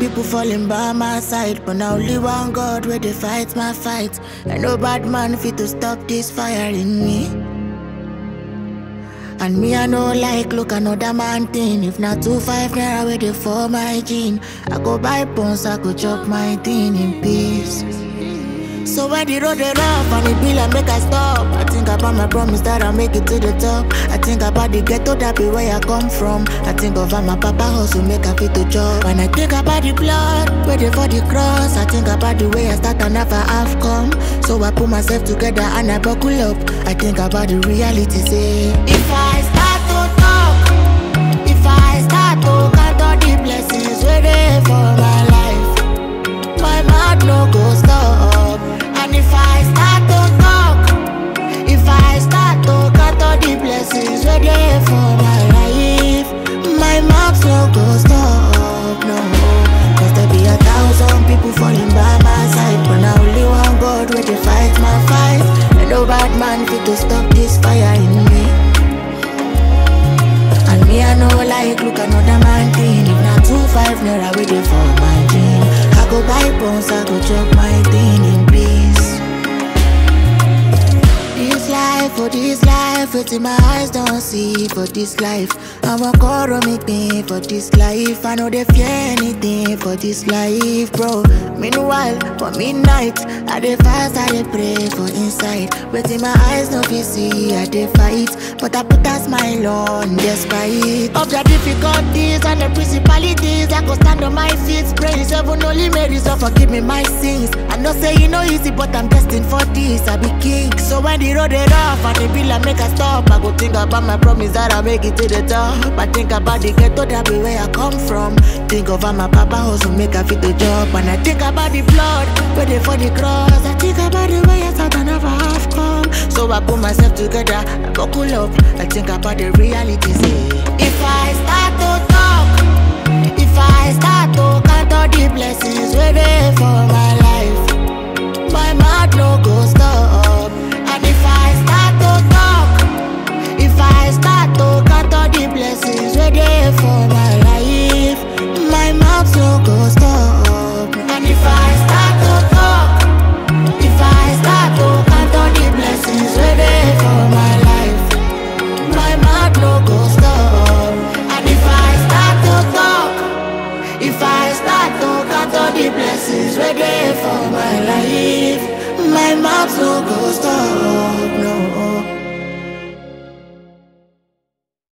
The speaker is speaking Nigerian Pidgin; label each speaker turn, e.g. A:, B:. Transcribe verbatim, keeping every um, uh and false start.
A: people falling by my side, but now only one God where they fight my fight. And no bad man fit to stop this fire in me. And me I know like look another man thing. If not two five naira where they for my gene, I go buy pons, I go chop my thing in peace. So when the road is rough and it be like make I stop, I think about my promise that I'll make it to the top. I think about the ghetto that be where I come from. I think of how my papa hustle make a fit to job. When I think about the blood, waiting for the cross, I think about the way I start and never have come. So I put myself together and I buckle up. I think about the reality, say if I start to talk, if I start to count all the blessings waiting for my life, my mouth no go stop. And if I start to talk, if I start to count all the blessings we're there for my life, my mouth no go stop, no. Cause there be a thousand people falling by my side, but now only one God where they fight my fight. And no bad man fit to stop this fire in me. And me I know like look another man thing. If not two five naira where they for my dream, I go buy pons, I go chop my thing in peace. This life, for this life, it's in my eyes don't see. For this life, I'm a call on me thing. For this life, I know they fear anything. For this life, bro. Meanwhile, for midnight, I dey fast, I dey pray for inside. But in my eyes, no fit see, I dey fight. But I put a smile on despite of the difficulties and the principalities. I go stand on my feet, praise heaven only made it, so forgive me my sins. I know say it no easy, but I'm destined for this. I be king, so when the road is rough and the bill I make a stop, I go think about my promise that I make it to the top. I think about the ghetto that be where I come from. Think of how my papa hustle make a fit the job. And I think about the blood, waiting for the cross. I think about the way I thought I never have come. So I put myself together, I buckle up. I think about the reality, say if I start to talk, if I start to count all the blessings waiting for my life, my mouth no go stop. And if I start to talk, if I start to count all the blessings waiting for my life, my mouth no go stop. And if I start to talk, if I start to count all the blessings waiting for my life, my mouth no go stop. And if I start to talk, if I start to count all the blessings waiting for my life, my mouth no go stop.